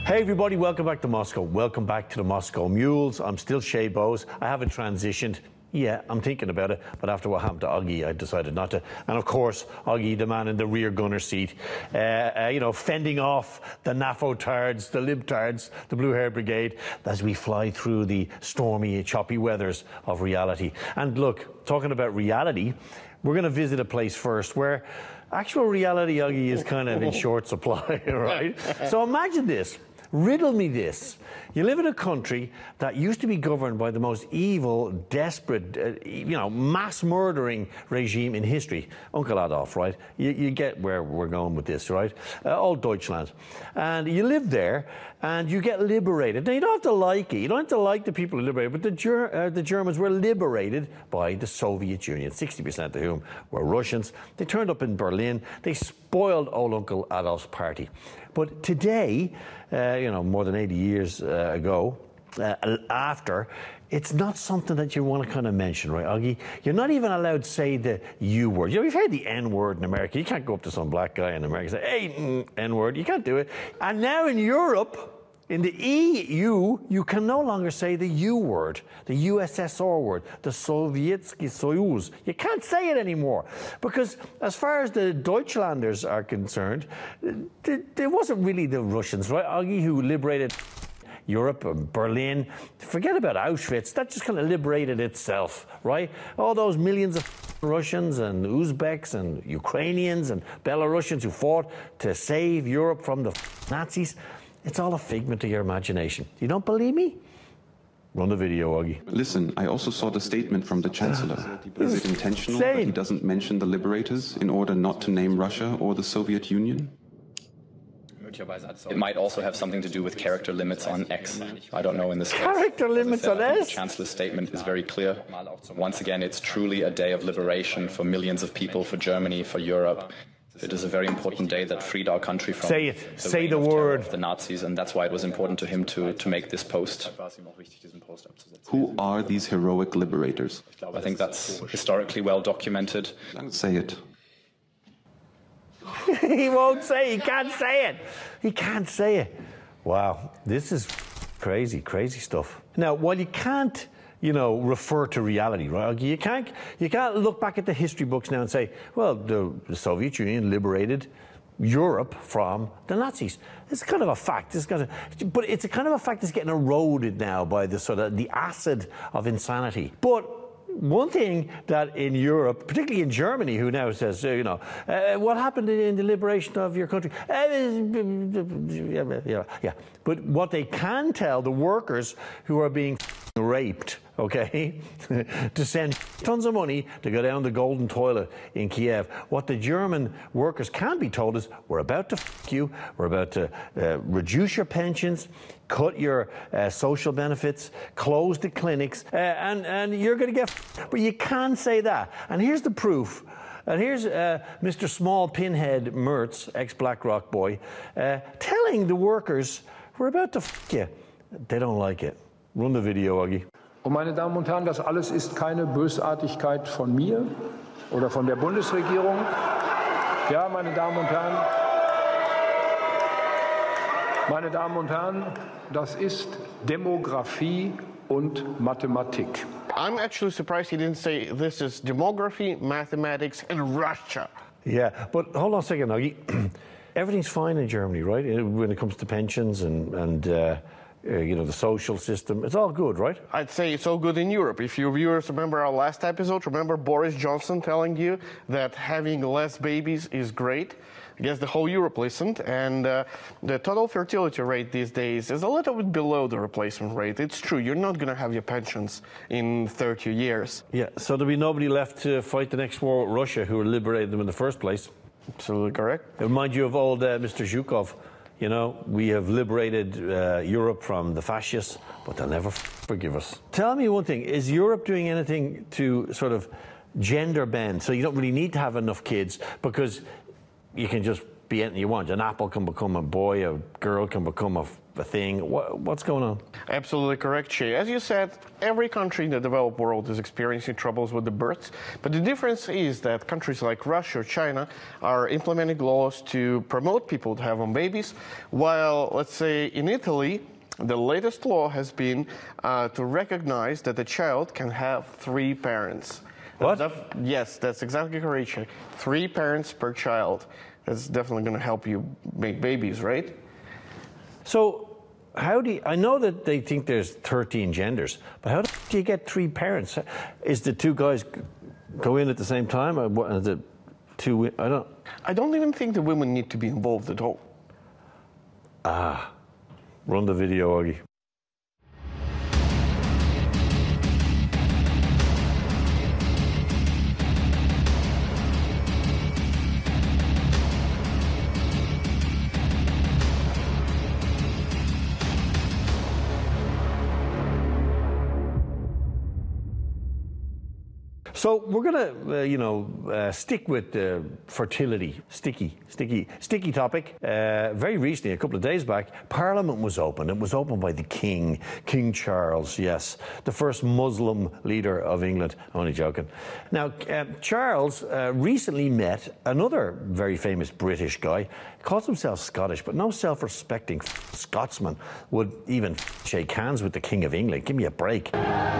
Hey everybody, welcome back to Moscow. Welcome back to the Moscow Mules. I'm still Shay Bowes. I haven't transitioned. Yeah, I'm thinking about it, but after what happened to Augie, I decided not to. And of course, Augie, the man in the rear gunner seat, fending off the NAFO tards, the libtards, the Blue Hair Brigade, as we fly through the stormy, choppy weathers of reality. And look, talking about reality, we're going to visit a place first where actual reality, Augie, is kind of in short supply, right? So imagine this. Riddle me this. You live in a country that used to be governed by the most evil, desperate, mass murdering regime in history. Uncle Adolf, right? You get where we're going with this, right? Old Deutschland. And you live there and you get liberated. Now, you don't have to like it. You don't have to like the people who liberated, but the Germans were liberated by the Soviet Union, 60% of whom were Russians. They turned up in Berlin. They spoiled old Uncle Adolf's party. But today, more than 80 years ago, after, it's not something that you want to kind of mention, right, Augie? You're not even allowed to say the U word. You've heard the N word in America. You can't go up to some black guy in America and say, hey, N word. You can't do it. And now in Europe, in the EU, you can no longer say the U word, the USSR word, the Sovietsky Soyuz. You can't say it anymore. Because as far as the Deutschlanders are concerned, there wasn't really the Russians, right, Augie, who liberated Europe and Berlin. Forget about Auschwitz. That just kind of liberated itself, right? All those millions of Russians and Uzbeks and Ukrainians and Belarusians who fought to save Europe from the Nazis. It's all a figment of your imagination. You don't believe me? Run the video, Augie. Listen, I also saw the statement from the Chancellor. Is it intentional that he doesn't mention the liberators in order not to name Russia or the Soviet Union? It might also have something to do with character limits on X. I don't know in this case. Character limits on X? The Chancellor's statement is very clear. Once again, it's truly a day of liberation for millions of people, for Germany, for Europe. It is a very important day that freed our country from the word. The Nazis, and that's why it was important to him to make this post. Who are these heroic liberators? I think that's historically well documented. Say it. He won't say. He can't say it. He can't say it. Wow, this is crazy, crazy stuff. Now, while you can't refer to reality, right? You can't look back at the history books now and say, well, the Soviet Union liberated Europe from the Nazis. It's kind of a fact. But it's a kind of a fact that's getting eroded now by the sort of the acid of insanity. But one thing that in Europe, particularly in Germany, who now says, what happened in the liberation of your country? Yeah. But what they can tell the workers who are being raped, okay, to send tons of money to go down the golden toilet in Kiev. What the German workers can be told is, we're about to f*** you, we're about to reduce your pensions, cut your social benefits, close the clinics, and you're going to get f***. But you can't say that. And here's the proof. And here's Mr. Small Pinhead Mertz, ex-BlackRock boy, telling the workers, we're about to f*** you. They don't like it. Run the video, Augie. Und meine Damen und Herren, das alles ist keine Bösartigkeit von mir oder von der Bundesregierung. Ja, meine Damen und Herren, das ist Demografie und Mathematik. I'm actually surprised he didn't say this is demography, mathematics, and Russia. Yeah, but hold on a second, Augie. Everything's fine in Germany, right? When it comes to pensions and the social system, it's all good, right? I'd say it's all good in Europe. If your viewers remember our last episode, remember Boris Johnson telling you that having less babies is great? I guess the whole Europe listened, and the total fertility rate these days is a little bit below the replacement rate. It's true, you're not going to have your pensions in 30 years. Yeah, so there'll be nobody left to fight the next war with Russia, who liberated them in the first place. Absolutely correct. It reminds you of old Mr. Zhukov. We have liberated Europe from the fascists, but they'll never forgive us. Tell me one thing, is Europe doing anything to sort of gender bend, so you don't really need to have enough kids because you can just be anything you want? An apple can become a boy, a girl can become a a thing. What's going on? Absolutely correct, Shay. As you said, every country in the developed world is experiencing troubles with the births. But the difference is that countries like Russia or China are implementing laws to promote people to have babies, while, let's say, in Italy, the latest law has been to recognize that a child can have 3 parents. What? Yes, that's exactly correct, Shay. 3 parents per child. That's definitely going to help you make babies, right? So, how do you, I know that they think there's 13 genders, but how do you get 3 parents? Is the 2 guys go in at the same time? Or what, is it 2? I don't even think the women need to be involved at all. Run the video, Augie. So we're going to, stick with fertility, sticky topic. Very recently, a couple of days back, Parliament was opened. It was opened by the King, King Charles, yes, the first Muslim leader of England. I'm only joking. Now, Charles recently met another very famous British guy. He calls himself Scottish, but no self-respecting Scotsman would even shake hands with the King of England. Give me a break.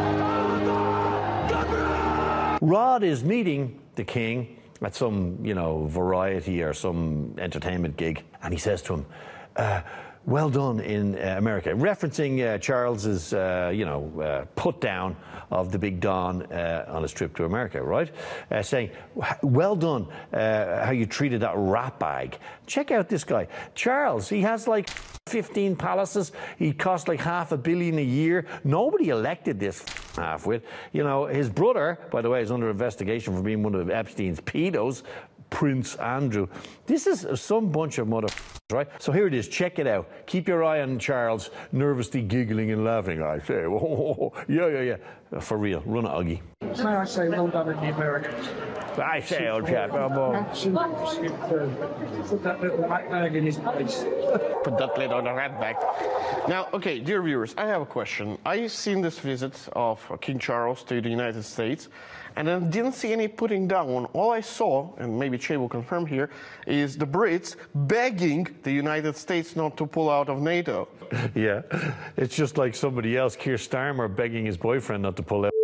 Rod is meeting the king at some, variety or some entertainment gig, and he says to him, well done in America, referencing Charles's, put down of the Big Don on his trip to America, right? Saying, well done, how you treated that rat bag. Check out this guy. Charles, he has like 15 palaces. He cost like $500 million a year. Nobody elected this halfwit. His brother, by the way, is under investigation for being one of Epstein's pedos, Prince Andrew. This is some bunch of right? So here it is. Check it out. Keep your eye on Charles, nervously giggling and laughing. I say, oh, yeah. For real. Run it, Augie. May I say well done in the Americans? I say, old chap. Put that little rat bag in his place. Put that little rat bag. Now, okay, dear viewers, I have a question. I've seen this visit of King Charles to the United States, and I didn't see any putting down. All I saw, and maybe Che will confirm here, is the Brits begging the United States not to pull out of NATO. Yeah, it's just like somebody else, Keir Starmer, begging his boyfriend not to pull out.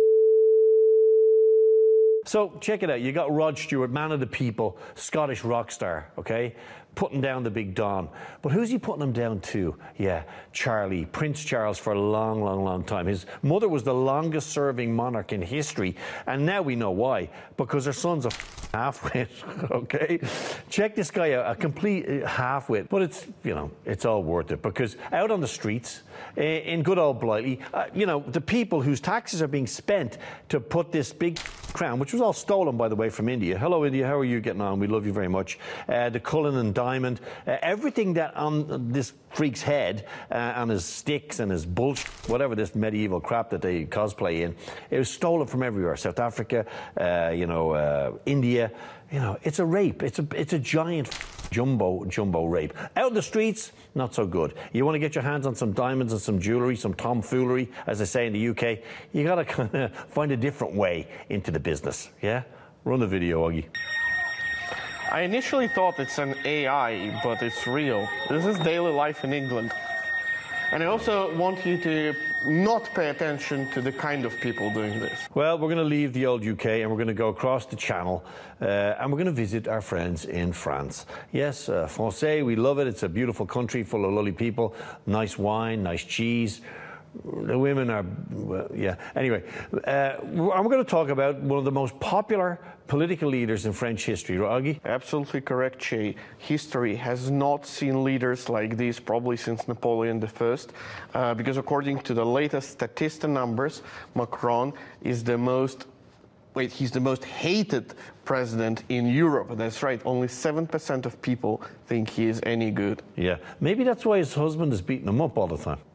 So check it out. You got Rod Stewart, man of the people, Scottish rock star, okay? Putting down the Big Don. But who's he putting him down to? Yeah, Charlie, Prince Charles for a long, long, long time. His mother was the longest serving monarch in history. And now we know why. Because her son's a half-wit, okay? Check this guy out, a complete half-wit. But it's, it's all worth it. Because out on the streets, in good old Blighty, the people whose taxes are being spent to put this big crown, which was all stolen, by the way, from India. Hello, India. How are you getting on? We love you very much. The Cullinan diamond, everything that on this freak's head, on his sticks and his bullshit, whatever this medieval crap that they cosplay in, it was stolen from everywhere. South Africa, India. It's a rape. It's a giant jumbo rape. Out in the streets, not so good. You want to get your hands on some diamonds and some jewellery, some tomfoolery, as they say in the UK, you got to kind of find a different way into the business, yeah? Run the video, Augie. I initially thought it's an AI, but it's real. This is daily life in England. And I also want you to not pay attention to the kind of people doing this. Well, we're going to leave the old UK and we're going to go across the channel and we're going to visit our friends in France. Yes, Francais, we love it. It's a beautiful country full of lovely people, nice wine, nice cheese. The women are, well, yeah. Anyway, we're going to talk about one of the most popular political leaders in French history, right, Augie? Absolutely correct, Che. History has not seen leaders like this probably since Napoleon I, because according to the latest Statista numbers, Macron is he's the most hated president in Europe. That's right, only 7% of people think he is any good. Yeah, maybe that's why his husband is beating him up all the time.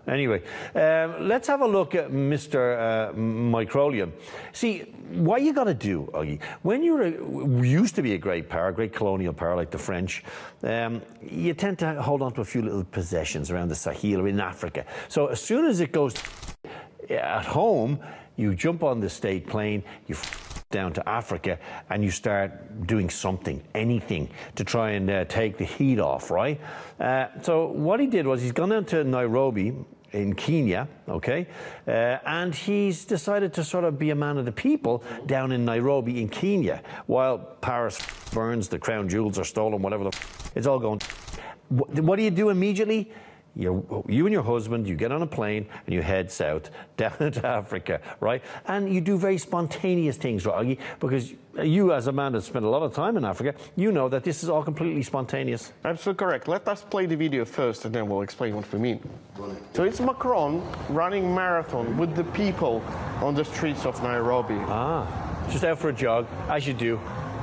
Anyway, let's have a look at Mr. Microlian. See, what you got to do, Augie, when used to be a great power, a great colonial power like the French, you tend to hold on to a few little possessions around the Sahel or in Africa. So as soon as it goes at home, you jump on the state plane, you down to Africa, and you start doing something, anything, to try and take the heat off, right? So what he did was he's gone down to Nairobi in Kenya, okay, and he's decided to sort of be a man of the people down in Nairobi in Kenya, while Paris burns, the crown jewels are stolen, whatever it's all going. What do you do immediately? You and your husband, you get on a plane and you head south down to Africa, right? And you do very spontaneous things, right, Augie? Because you, as a man that's spent a lot of time in Africa, you know that this is all completely spontaneous. Absolutely correct. Let us play the video first and then we'll explain what we mean. So it's Macron running marathon with the people on the streets of Nairobi. Just out for a jog, as you do.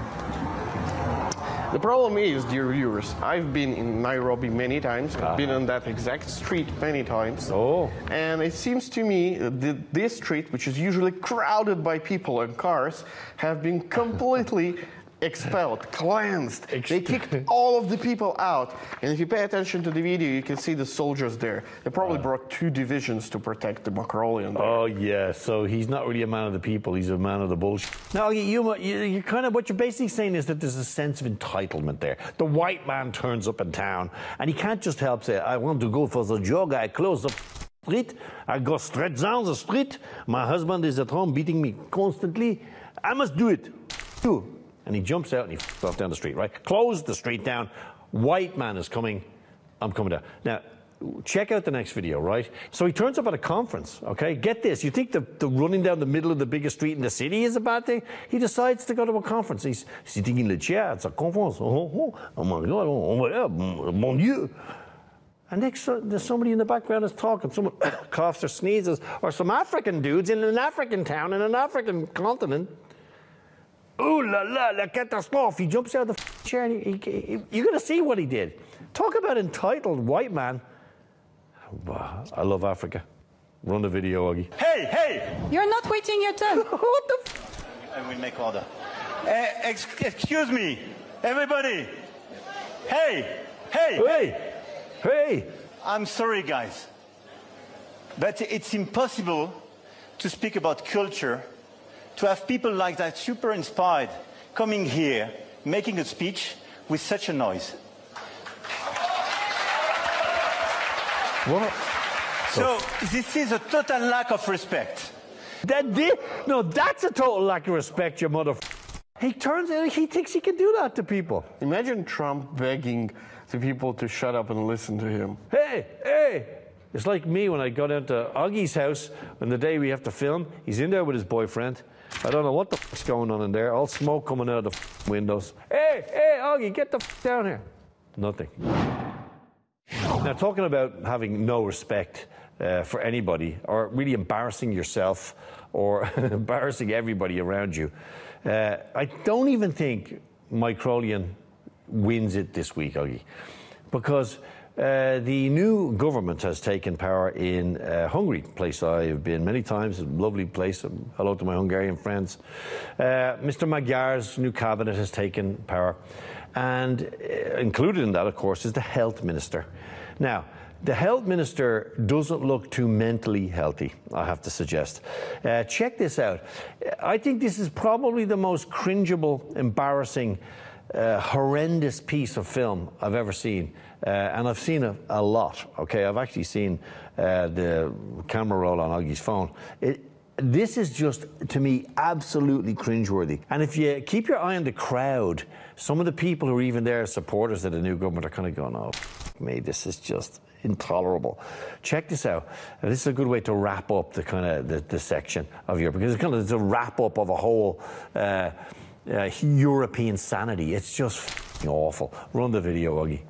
The problem is, dear viewers, I've been in Nairobi many times. I've been on that exact street many times. Oh. And it seems to me that this street, which is usually crowded by people and cars, have been completely expelled, cleansed. They kicked all of the people out. And if you pay attention to the video, you can see the soldiers there. They probably brought 2 divisions to protect the Macrolian there. Oh, yeah. So he's not really a man of the people. He's a man of the bullshit. Now, you kind of, what you're basically saying is that there's a sense of entitlement there. The white man turns up in town, and he can't just help say, I want to go for the jog. I close the street. I go straight down the street. My husband is at home beating me constantly. I must do it. Do. And he jumps out and he f***s off down the street, right? Close the street down. White man is coming. I'm coming down. Now, check out the next video, right? So he turns up at a conference, okay? Get this. You think the running down the middle of the biggest street in the city is a bad thing? He decides to go to a conference. He's sitting in the chair. It's a conference. Oh my God. Oh my God. Mon Dieu. And next, there's somebody in the background is talking. Someone coughs or sneezes. Or some African dudes in an African town in an African continent. Ooh la la, la catastrophe. He jumps out of the chair and you're going to see what he did. Talk about entitled white man. Wow, I love Africa. Run the video, Augie. Hey, hey! You're not waiting your turn. What the I will make order. Excuse me, everybody. Hey, hey! Hey! Hey! I'm sorry, guys. But it's impossible to speak about culture, to have people like that, super inspired, coming here, making a speech with such a noise. What? So this is a total lack of respect. No, that's a total lack of respect, you mother. He turns out he thinks he can do that to people. Imagine Trump begging the people to shut up and listen to him. Hey, hey! It's like me when I go down to Augie's house on the day we have to film. He's in there with his boyfriend. I don't know what the f***'s going on in there. All smoke coming out of the windows. Hey, hey, Augie, get the f*** down here. Nothing. Now, talking about having no respect for anybody, or really embarrassing yourself, or embarrassing everybody around you, I don't even think Microlian wins it this week, Augie, because the new government has taken power in Hungary, a place I have been many times, a lovely place. Hello to my Hungarian friends. Mr. Magyar's new cabinet has taken power, and included in that, of course, is the health minister. Now, the health minister doesn't look too mentally healthy, I have to suggest. Check this out. I think this is probably the most cringeable, embarrassing, horrendous piece of film I've ever seen. And I've seen a lot, okay? I've actually seen the camera roll on Augie's phone. This is just, to me, absolutely cringeworthy. And if you keep your eye on the crowd, some of the people who are even there, supporters of the new government, are kind of going, oh, me, this is just intolerable. Check this out. This is a good way to wrap up the kind of the section of Europe, because it's a wrap up of a whole European sanity. It's just awful. Run the video, Augie.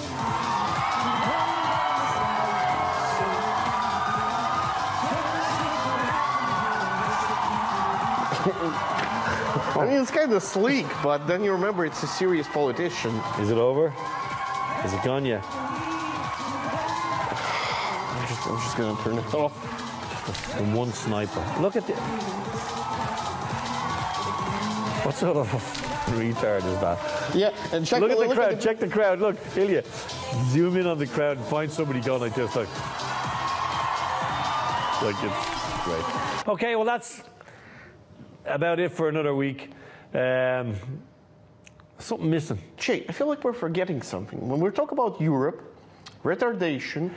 I mean, it's kind of sleek, but then you remember it's a serious politician. Is it over? Is it gone yet? I'm just gonna turn it off. And one sniper. Look at the... What sort of retard is that? Yeah, and check Look at the crowd. Check the crowd. Look, Ilya. Zoom in on the crowd and find somebody going like this. Like it's great. Okay, well, that's about it for another week. Something missing. Che, I feel like we're forgetting something. When we talk about Europe, retardation,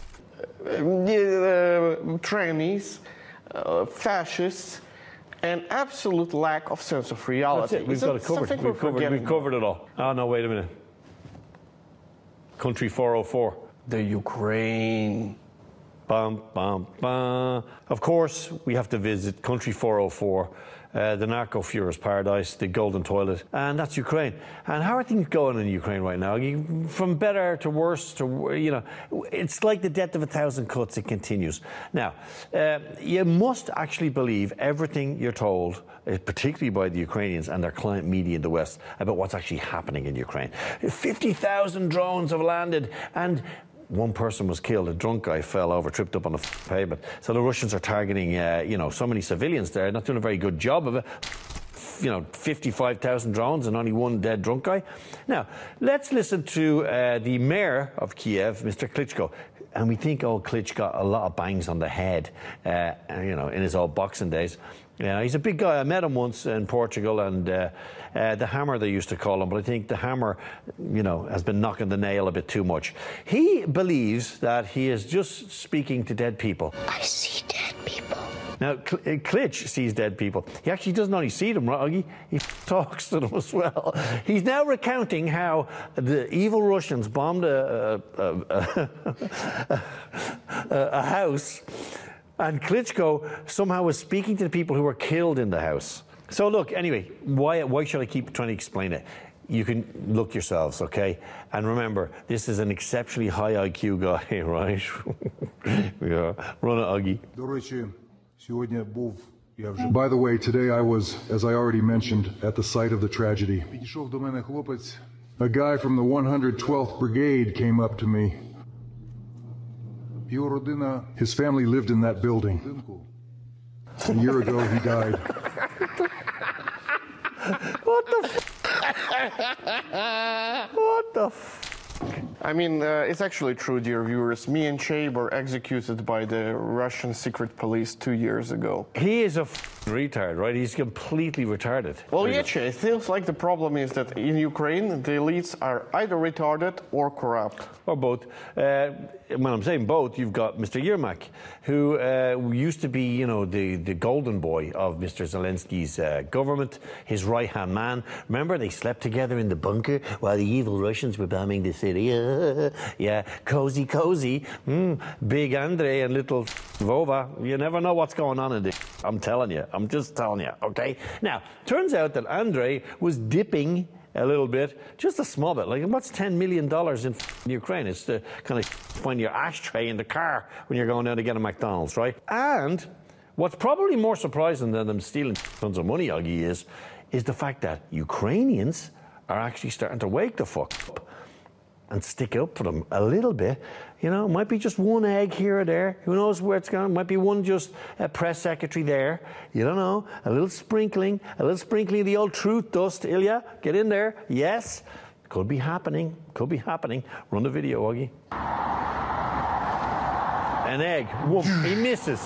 trannies, fascists, and absolute lack of sense of reality. That's it. We've got it covered. We've covered it all. Oh, no, wait a minute. Country 404. The Ukraine. Bum, bum, bum. Of course, we have to visit Country 404, the narco-Fuhrer's paradise, the golden toilet, and that's Ukraine. And how are things going in Ukraine right now? From better to worse to, you know, it's like the death of 1,000 cuts, it continues. Now, you must actually believe everything you're told, particularly by the Ukrainians and their client media in the West, about what's actually happening in Ukraine. 50,000 drones have landed, and one person was killed. A drunk guy fell over, tripped up on the pavement. So the Russians are targeting, you know, so many civilians there, not doing a very good job of it. You know, 55,000 drones and only one dead drunk guy. Now, let's listen to the mayor of Kiev, Mr. Klitschko. And we think, oh, Klitsch got a lot of bangs on the head, you know, in his old boxing days. Yeah, he's a big guy. I met him once in Portugal, and the Hammer, they used to call him, but I think the Hammer, you know, has been knocking the nail a bit too much. He believes that he is just speaking to dead people. I see dead people. Now, Klitsch sees dead people. He actually doesn't only see them, right? He talks to them as well. He's now recounting how the evil Russians bombed a house, and Klitschko somehow was speaking to the people who were killed in the house. So look, anyway, why should I keep trying to explain it? You can look yourselves, okay? And remember, this is an exceptionally high IQ guy, right? Yeah. Run it, Augie. By the way, today I was, as I already mentioned, at the site of the tragedy. A guy from the 112th Brigade came up to me. His family lived in that building. A year ago, he died. What the What the I mean, it's actually true, dear viewers. Me and Che were executed by the Russian secret police 2 years ago. He is a retard, right? He's completely retarded. Well, yeah, Che, it feels like the problem is that in Ukraine, the elites are either retarded or corrupt. Or both. When I'm saying both, you've got Mr. Yermak, who used to be, you know, the golden boy of Mr. Zelensky's government, his right-hand man. Remember, they slept together in the bunker while the evil Russians were bombing the city. Yeah, cozy, cozy. Big Andrei and little Vova. You never know what's going on in this. I'm telling you. I'm just telling you, okay? Now, turns out that Andrei was dipping a little bit, just a small bit. Like, what's $10 million in Ukraine? It's to kind of find your ashtray in the car when you're going down to get a McDonald's, right? And what's probably more surprising than them stealing tons of money, Augie, is the fact that Ukrainians are actually starting to wake the fuck up and stick up for them a little bit. You know, it might be just one egg here or there. Who knows where it's going? Might be one just press secretary there. You don't know. A little sprinkling of the old truth dust. Ilya, get in there. Yes. Could be happening. Could be happening. Run the video, Augie. An egg. Whoop. He misses.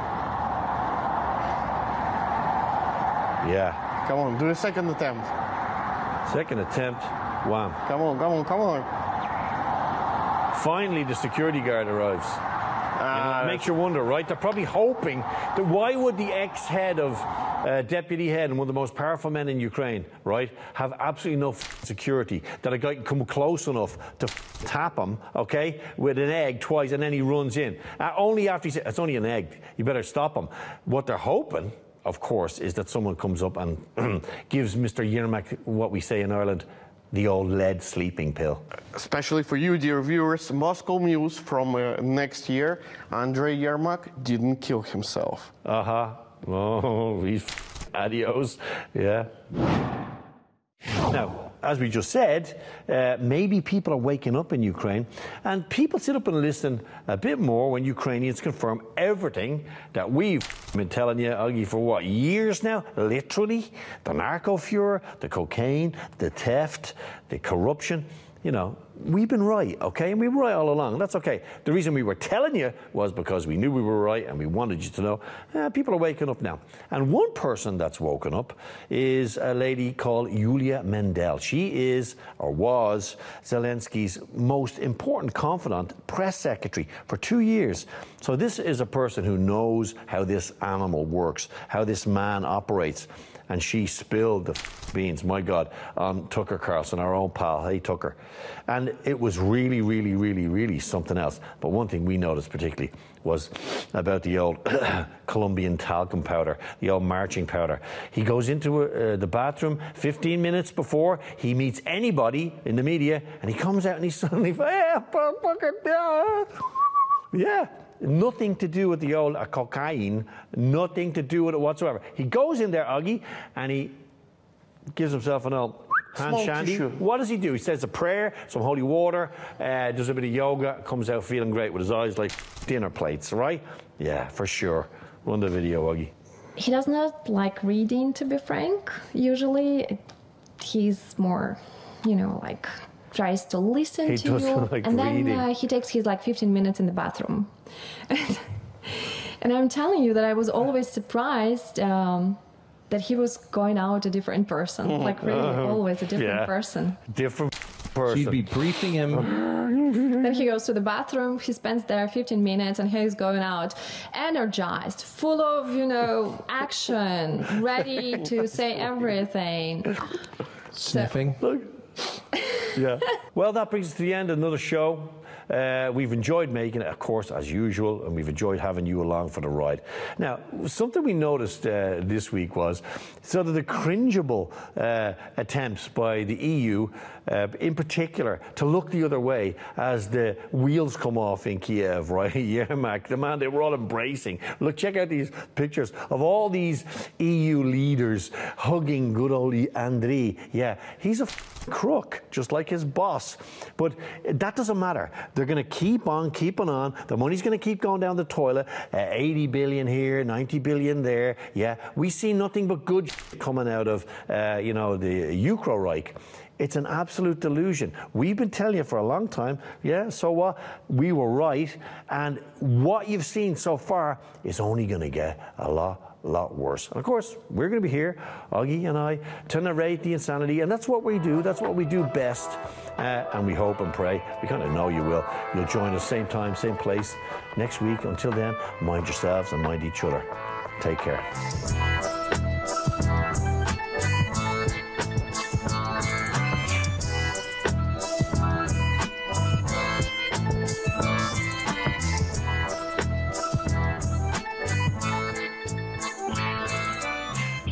Yeah. Come on, do a second attempt. Second attempt. Wham. Come on, come on, come on. Finally, the security guard arrives. It makes you wonder, right? They're probably hoping that why would the ex-head of deputy head and one of the most powerful men in Ukraine, right, have absolutely no security that a guy can come close enough to tap him, okay, with an egg twice, and then he runs in. Only after he says, it's only an egg, you better stop him. What they're hoping, of course, is that someone comes up and gives Mr. Yermak, what we say in Ireland, the old lead sleeping pill. Especially for you, dear viewers, Moscow News from next year, Andrei Yermak didn't kill himself. Oh, he's adios. Yeah. Now, as we just said, maybe people are waking up in Ukraine, and people sit up and listen a bit more when Ukrainians confirm everything that we've been telling you, Augie, for what, years now? Literally. The narco-fuhrer, the cocaine, the theft, the corruption. You know, we've been right, okay? And we were right all along. That's okay. The reason we were telling you was because we knew we were right and we wanted you to know. People are waking up now. And one person that's woken up is a lady called Yulia Mendel. She is, or was, Zelensky's most important confidant, press secretary for 2 years. So this is a person who knows how this animal works, how this man operates. And she spilled the beans, my God, on Tucker Carlson, our own pal. Hey, Tucker. And it was really, really, really, really something else. But one thing we noticed particularly was about the old Colombian talcum powder, the old marching powder. He goes into the bathroom 15 minutes before he meets anybody in the media, and he comes out and he's suddenly, yeah. Nothing to do with the old cocaine, nothing to do with it whatsoever. He goes in there, Augie, and he gives himself an old hand shandy. What does he do? He says a prayer, some holy water, does a bit of yoga, comes out feeling great with his eyes like dinner plates, right? Yeah, for sure. Run the video, Augie. He does not like reading, to be frank. Usually he's more, you know, like tries to listen to you. Like and reading. Then he takes his like 15 minutes in the bathroom. And I'm telling you that I was always surprised that he was going out a different person, like really always a different person. Different person. She'd be briefing him. Then he goes to the bathroom, he spends there 15 minutes, and he's going out energized, full of, you know, action, ready to say everything. Sniffing. Yeah. Well, that brings us to the end of another show. We've enjoyed making it, of course, as usual, and we've enjoyed having you along for the ride. Now, something we noticed this week was sort of the cringeable attempts by the EU, in particular, to look the other way as the wheels come off in Kiev, right? Yermak, the man they were all embracing. Look, check out these pictures of all these EU leaders hugging good old Andriy. Yeah, he's a crook, just like his boss. But that doesn't matter. They're going to keep on keeping on. The money's going to keep going down the toilet. 80 billion here, 90 billion there. Yeah, we see nothing but good coming out of, you know, the Ukro-Reich. It's an absolute delusion. We've been telling you for a long time, yeah, so what? We were right. And what you've seen so far is only going to get a lot worse. And of course, we're going to be here, Augie and I, to narrate the insanity. And that's what we do. That's what we do best. And we hope and pray, we kind of know you will. You'll join us same time, same place next week. Until then, mind yourselves and mind each other. Take care.